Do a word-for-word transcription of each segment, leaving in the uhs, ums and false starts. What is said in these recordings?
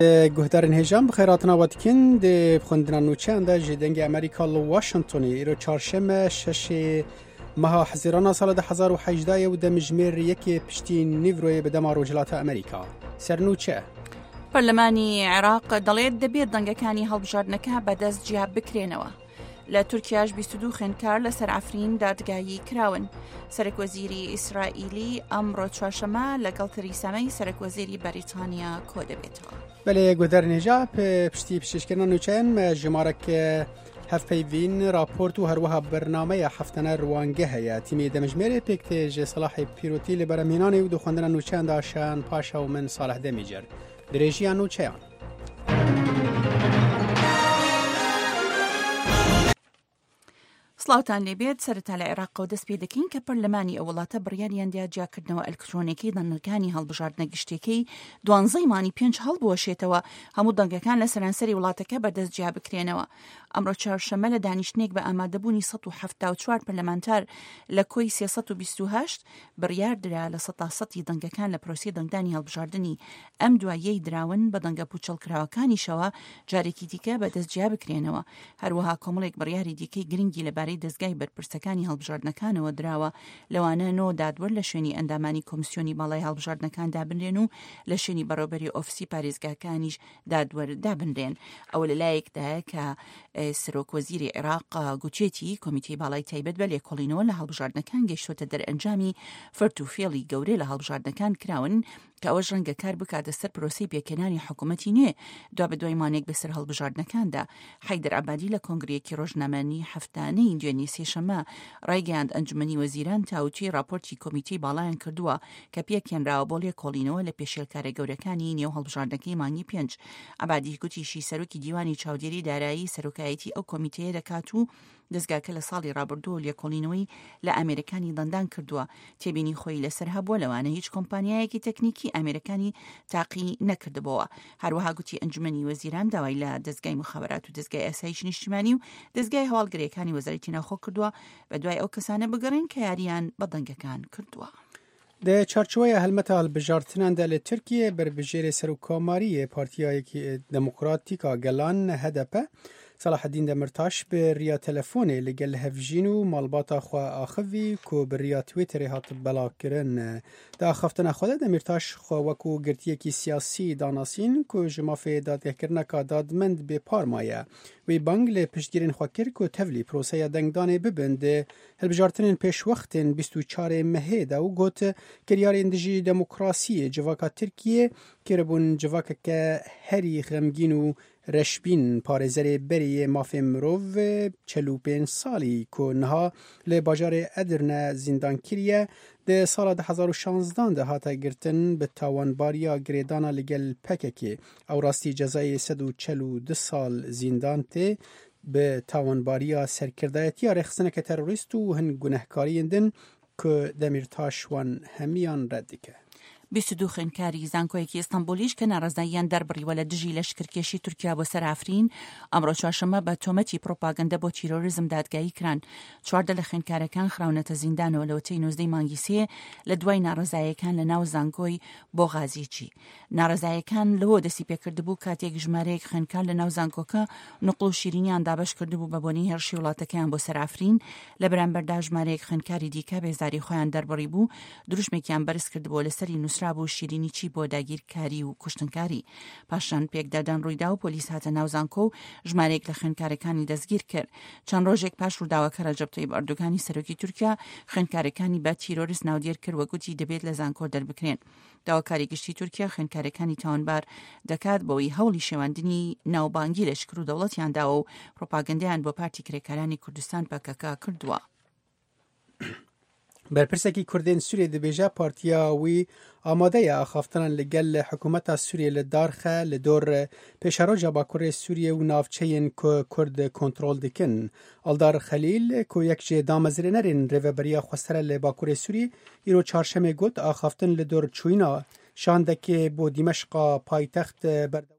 گهدارن هجام بخیرات نواتکن ده بخوندن نوچه ده جدنگ امریکا لو واشنطنی ایرو چهارشنبه شش ماه حزیران سال ده هزار و هجده و ده مجمیر یکی پشتی نیوروی به دما روجلات امریکا سرنوچه پەرلەمانی عێراق دەڵێت دەبێت دەنگەکانی هەڵبژاردنەکە بەدەست جیا بکرێنەوە. لە تورکیاش بیست و دوو خوێندکار لەسەر ئافرین دادگایی کراون. سەرۆکوەزیری ئیسرائیلی ئەمڕۆ چوارشەممە لەگەڵ تەریسا مەی سەرۆکوەزیری بەریتانیا کۆ دەبێتەوە. بەڵێ گودەرن هێژا پشتی پشتیشکردنا نوچەیان ژمارەك هەفپەیڤین راپۆرت و هەروەها بەرنامەیە هەفتانە ڕوانگە هەیە تیمی دەمەژمێرێ پێکتێژ سەلاحی پیرۆتی لە بەرەمهێنانی و دوخواندنە نوچەیاندا شان پاشا و من ساڵح دەمیجر درێژیان نوچەیان. سڵاوتان لێبێت سەرەتا لە عێراقەوە دەست پێ دەکەین کە پەرلەمانی ئەو وڵاتە بڕیاریاندا جیاکردنەوە ئەلکترۆنیەکەی دەنگەکانی هەڵبژاردنە گشتەکەی دوانزەی مانی پێنج هەڵبوەشێتەوە هەموو دەنگەکان لە سەرانسەری وڵاتەکە بەدەست جیا بکرێنەوە. ئەمڕۆ چوارشەممە لە دانیشتنێک بە ئامادەبوونی سەد و هەفتاد و چوار پەرلەمانتار لە کۆی سێسەد و بیست و هەشت بڕیاردرا لە سەد تا سەدی دەنگەکان لە پرۆسەی دەنگدانی هەڵبژاردننی ئەم دوایەی دراون بە دەنگە پوچەڵکراوەکانیشەوە جارێکی دیکە بەدەست جیا بکرێنەوە. هەروەها کۆمەڵێک بڕیاری دیکەی گرنگی لەبارەی دەستگای بەرپرسەکانی هەڵبژاردنەکانەوە دراوە لەوانە نۆ دادوەر لە شوێنی ئەندامانی کۆمیسیۆنی باڵای هەڵبژاردنەکان دابنرێن و لە شوێنی بەڕێوەبەری ئۆفیسی پارێزگاکانیش دادوەر دابنرێن. ئەوە لە لایەکدایە کە سەرۆکوەزیری عێراق گوچێتی کۆمیتەی باڵای تایبەت بە لێکۆڵینەوە لە هەڵبژاردنەکان گەیشتۆتە دەرئەنجامی فرد و فێڵی گەورەی لە هەڵبژاردنەکان کراون کە ئەوەش ڕەنگە کار بکاتە سەر پرۆسەی پێکێنانی حکوومەتی نوێ دوا بە دوای مانێک بەسەر هەڵبژاردنەکاندا. حەیدەر عەبادی لە کۆنگرەیەکی ڕۆژنامەیی هەفتانەی دوێنێ سێشەممە ڕایگەیاند ئەنجومەنی وەزیران تاوتوی راپۆرتی کۆمیتەی باڵایان کردووە کە پێکێنراوە بۆ لێکۆڵینەوە لە پێشێلکارە گەورەکانی نێو هەڵبژاردنەکەی مانگی پێنج. عەبادی گوتیشی سەرۆکی دیوانی چاودێری دارایی سەرۆکایەتی ئەو کۆمیتەیە دەکات و دەستگاکە لە ساڵی ڕابردووە لێکۆڵینەوەی لە ئەمریکانی دەندان کردووە. تێبینی خۆی لەسەر هەبووە لەوانە هیچ کۆمپانیایەکی تەکنیکی ئەمریکانی تاقی نەکردبەوە. هەروەها گوتی ئەنجومەنی وەزیران داوای لە دەستگای مخابرات و دەستگای ئاسایشی نیشتیمانی و دەستگای هەواڵگرەکانی وەزارەتی ناوخۆ کردووە بە دوای ئەو کەسانە بگەڕێن کە یاریان بە دەنگەکان کردووە. ده چارچوبەیە هەلمەتە هەڵبژاردناندا لە تورکیە بەربژێرە سەرۆکۆماریە پارتیایەکی دموکراتیکا گەلان هەدەپە صلاح الدین دمرتاش به ریا تلفونی لگل هفجین و مالباتا خوا آخوی کو به ریا تویتری هات بلا کرن دا خفتن خود دمرتاش خوا وکو گرتیه کی سیاسی داناسین کو جمافه دادگه کرنه که دادمند به پارمایه وی بانگ لی پشتگیرین خوا کر کو تولی پروسه دنگدانه ببنده هلبجارتنین پیش وقتن بیست و چهار مهه دا و گوت کریار اندجی دموکراسی جواکا ترکیه کربون جواکا که هری غمگین و رشبین پارێزەرێ بەریە مافێ مرۆڤ چەلو پێنج ساڵی کۆنها لە باژارێ ئەدرنە زیندانکریە دە ساڵا ده هەزار و شانزدان ده هاتە گرتن بە تاوانباریە گرێدانە لەگەل پەکێکێ ئەو ڕاستی جەزای سەد و چەل و دو ساڵ زیندان تێ بە تاوانباریە سەرکردایەتیە ڕێخستنەکە تەرۆریست و هەن گونەهکاریین دن کە دەمیرتاشوان هەمیان ڕەت دکە. بیست و دوو خوێندکاری زانکۆیەکی ئیستانبولیش کە ناڕەزاییان دەربڕیوە لە دژی لەشکرکێشی تورکیا بۆ سەر ئافرین ئەمڕۆ چوارشەممە بە تۆمەتی پرۆپاگەندە بۆ تیرۆریزم دادگایی کران. چواردە لە خوێندکارەکان خراونەتە زیندانەوە لە وەتەی نۆزدەی مانگی سێ لە دوای ناڕەزاییەکان لە ناو زانکۆی بۆ غازیچی. ناڕەزاییەکان لەوە دەستی پێکردبوو کاتێک ژمارەیەک خوێندکار لە ناو زانکۆکە نوقڵ و شیرینیان دابەش کردبوو بە بۆنی هێرشی وڵاتەکەیان بۆ سەر ئافرین لە بەرامبەردا ژمارەیەک خوێندکاری دیکە بێزاری خۆیان دەربڕی بوو دروشمێکیان بەرز کردبوو لەسەری نووسرا بوو شیرینی بۆ داگیرکاری و کوشتنکاری. پاشان پێکدادان ڕوویدا و پۆلیس هاتە ناو زانکۆ و ژمارەیەک لە خوێندکارەکانی دەستگیر کرد. چەند ڕۆژێک پاش ڕووداوەکە ڕەجەب تەیب ئەردۆغانی سەرۆکی تورکیا خوێندکارەکانی بە تیرۆریست ناودێر کرد و گوتی دەبێت لە زانکۆ دەربکرێن. داواکاری گشتی تورکیا خوێندکارەکانی تاوانبار دەکات بەوەی هەوڵی شێواندنی ناوبانگی لەشکر و دەوڵەتیانداوە و پرۆپاگەندەیان بۆ پارتی کرێکارانی کوردستان پەکەکە کردووە. بەرپرسێکی کوردین سووریە دەبێژە پارتیاوی ئامادەیە ئاخافتنان لەگەل حکوومەتە سووریە لە دارخە لە دۆر پێشەڕۆژە باکوڕێ سووریە و ناوچەیەن کورد کۆنترۆل دکن. ئەڵدار خەلیل کۆ یەکجێ دامەزرێنەرێن ڕێڤەبەریە خۆستەرە لە باکوڕێ سووری ئیرۆ چارشەمێ گوت ئاخافتن لە دۆر چووینە شاندەکێ بۆ دیمەشقا پایتەخت بەردەوام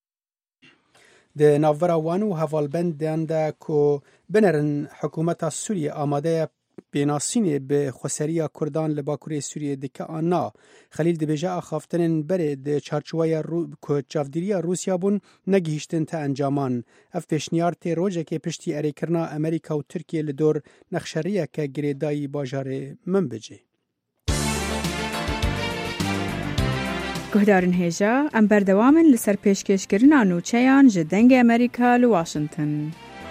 د ناوەرا وان و هەڤاڵبەندیاندا کۆ بنەرن حکوومەتە سووریە ئامادەیە بیناسینه به خسریا کردان لباکوری سوریه دکه آنا خلیل دبیجه آخافتنن بره ده چارچوای رو... کچافدیریا روسیا بون نگیشتن تا انجامان اف پیشنیار تی روژه که پشتی اری کرنا امریکا و ترکیه لدور نخشریه که گریدایی باجار من بجه. گهدارن هیجا ام بردوامن لسر پیشکش کرنا نوچیان جدنگ امریکا لواشنطن.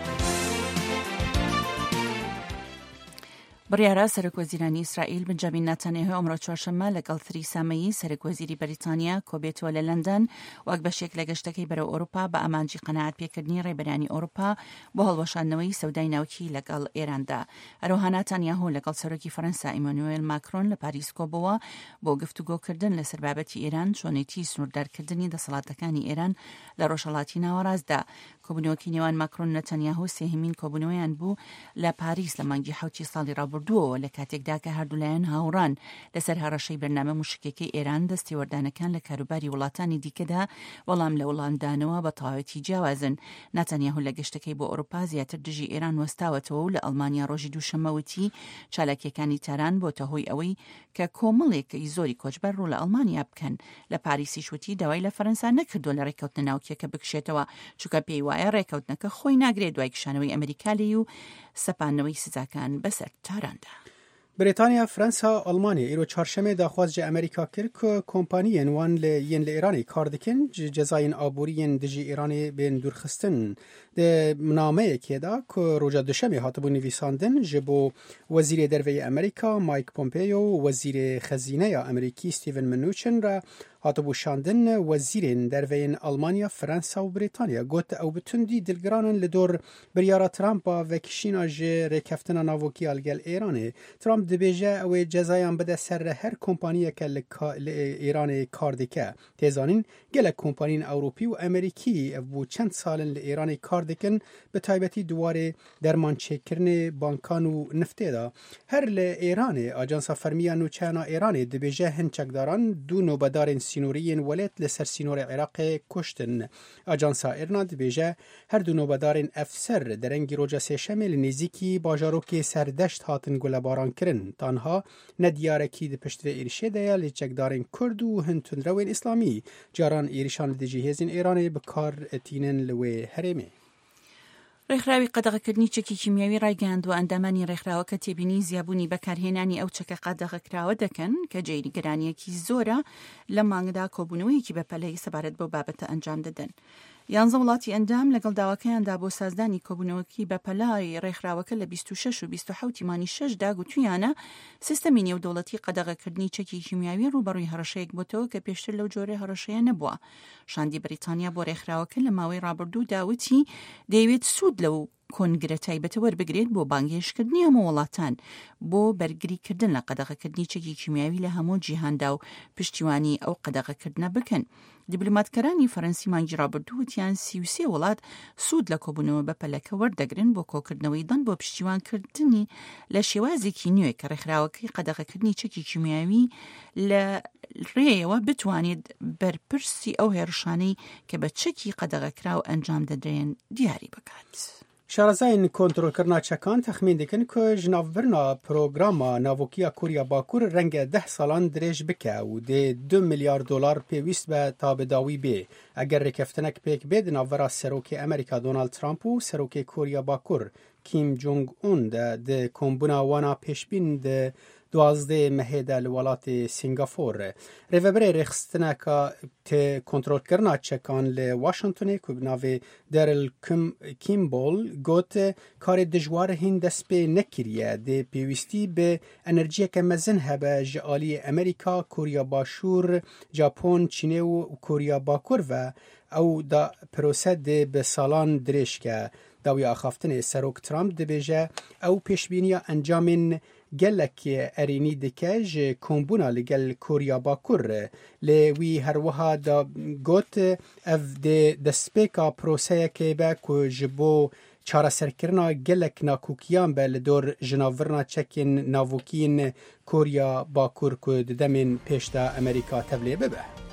بڕیارە سەرۆکوەزیرانی ئیسرائیل بنجامین نەتەنیاهو ئەمڕۆ چوارشەممە لەگەڵ تریسا مەیی سەرۆکوەزیری بەریتانیا کۆبێتەوە لە لەندەن وەک بەشێک لە گەشتەکەی بەرەو ئەوروپا بە ئامانجی قەناعەت پێکردنی ڕێبەرانی ئەوروپا بۆ هەڵوەشاندنەوەی سەودای ناوکی لەگەڵ ئێراندا. هەروەها نەتەنیاهو لەگەڵ سەرۆکی فەرەنسا ئیمانوئێل ماکرۆن لە پاریس کۆبەوە بۆ گفتوگۆکردن لەسەر بابەتی ئێران چۆنێتی سنووردارکردنی دەسەڵاتەکانی ئێران لە ڕۆژهەڵاتی ناوەڕاستدا. کۆبوونەوەکی نێوان ماکرۆن نەتەنیاهو سێهەمین کۆبوونەوەیان بوو لە پاریس لە مانگی حوتی ساڵی ڕابردووەوە لە کاتێکدا کە هەردوولایەن هاوڕان لەسەر هەڕەشەی بەرنامە موشکێکی ئێران دەستی وەردانەکان لە کاروباری وڵاتانی دیکەدا وەڵام لە وەڵامدانەوە بە تەواوەتی جیاوازن. نەتەنیاهو لە گەشتەکەی بۆ ئەوروپا زیاتر دژی ئێران وەستاوەتەوە و لە ئەڵمانیا ڕۆژی دووشەمەوتی چالاکیەکانی تاران بۆتە هۆی ئەوەی کە کۆمەڵێکی زۆری کۆچبەر ڕوو لە ئەڵمانیا بکەن. لە پاریسیش وتی داوای لە فەرەنسا نەکردووە لە ڕێکەوتنە ناوکیەکە بکشێتەوە چونکە پێی وایە ڕێکەوتنەکە خۆی ناگرێت دوای کشانەوەی ئەمریکالی و سەپاندنەوەی سزاکان بەسەر تاراندا. بریتانیا، فرانسا، آلمانیا ایرو چهارشنبه داخواست جه امریکا کرد که کمپانیین وان ل ین ل ایرانی کار دکن جزاین آبورین دجی ایرانی بین دورخستن ده نامه که دا که روز دوشنبه هاتبو نویساندن جبو وزیر دروی امریکا مایک پومپیو وزیر خزینه امریکی استیون منوچن را هاتبو شاندن وزیرین دروین آلمانیا، فرانسا و بریتانیا گوت او بتندی دلگرانن لدور بریارا ترامپا و کشینا جه ریکفتنا ناوکی الگل ایرانی. ترامپ دبیجه او جزایان بده سر هر کمپانیه که لایران کار دکه. تیزانین گل کمپانین اوروپی و امریکی بو چند سالن لایران کار دکن به تایبتی دواره درمان چکرن بانکان و نفته دا. هر لایران آجانسا فرمیا نوچانا ایرانی دبیجه هنچکداران دو نوبدارین سینوریین ولایت لسر سینور عراق کشتن. آجانسا ایرنا دبیجه هر دو نوبدارین افسر درنگی روجا سیشمه لنزیکی باجاروک سردشت هاتن گلباران کرن. تانها ندیارکی ده پشت و ایرشه دیا لچکدارین کرد و هنتون روین اسلامی جاران ایرشان دجیهزین ایرانی بکار تینن لوی هرمه. ڕێکخراوی قەدەغەکردنی چەکی کیمیاوی ڕایگەاند و ئەندامانی ڕێکخراوەکە تێبینی زیابوونی بەکارهێنانی ئەو چەکە قەدەغەکراوە دەکەن کە جێری گرانیەکی زۆرە لە مانگدا کۆبوونەوەیەکی بەپەلەی سەبارەت بەو بابەتە ئەنجام دەدەن. یانزە وڵاتی ئەندام لەگەڵ داواکەیاندا بۆ سازدانی کۆبوونەوەکی بەپەلای ڕێکخراوەکە لە بیست و شەش و بیست و حەوت مانی شەشدا گوتویانە سیستەمی نێودەوڵەتی قەدەغەکردنی چەکی کیمیاوی ڕوبەڕووی هەڕەشەیەک بۆتەوە کە پێشتر لەو جۆرە هەڕەشەیە نەبووە. شاندی بریتانیا بۆ ڕێکخراوەکە لە ماوەی ڕابردوو داوتی دەیەوێت سوود لەو کۆنگرە تایبەتە وەربگرێت بۆ بانگهێشتکردنی هەموو وڵاتان بۆ بەرگریکردن لە قەدەغەکردنی چەکی کیمیاوی لە هەموو جیهاندا و پشتیوانی ئەو قەدەغەکردنە بکەن. دیبلۆماتکەرانی فەرەنسی مانگی ڕابردوو وتیان سی و سێ وڵات سوود لە کۆبوونەوە بەپەلەکە وەردەگرن بۆ کۆکردنەوەی دەن بۆ پشتیوانکردنی لە شێوازێکی نوێ کە ڕێکخراوەکەی قەدەغەکردنی چەکی کیمیاوی لە ڕێیەوە بتوانێت بەرپرسی ئەو هێرشانەی کە بە چەکی قەدەغەکراو ئەنجام دەدرێن دیاری بکات. شارەزایین کۆنترۆلکردنا چەکان تەخمین دەکەن کە ژناوبرنا پرۆگراما ناوۆکیە کوریا باکوور ڕەنگە ده ساڵان درێژ بکە و دێ دو میلیارد دۆلار پێویست بە تابەداوی بێ ئەگەر ڕێکەفتنەک پێک بێت ناوبەرا سەرۆکی ئەمریکا دۆناڵد ترامپ و سەرۆکی کوریا باکوور کیم جونگ ئون دە کۆمبوونا وانا پێشبین دە دوازده مهیده لولات سنگافور. ریوبری رخستنه که ت کنترل کرنا چکان ل واشنگتن که ناوی درل کیمبول گوت کار دجوار هند دست به نکریه ده پیوستی به انرژی که مزن هبه جالی امریکا، کوریا باشور، ژاپن، چین و کوریا باکور و او دا پروسه ده به سالان درش که داوی آخافتن سروک ترامپ ده بیجه او پیشبینی انجامین گلک ارینی دکج کمبونا لگل کوریا باکور لوی هر وها دا گوت اف ده دسپیکا پروسه که با که جبو چاره سرکرنا گلک ناکوکیان به لدور جناورنا چکین ناوکین کوریا باکور که دمین پیشتا امریکا تبلیه ببه.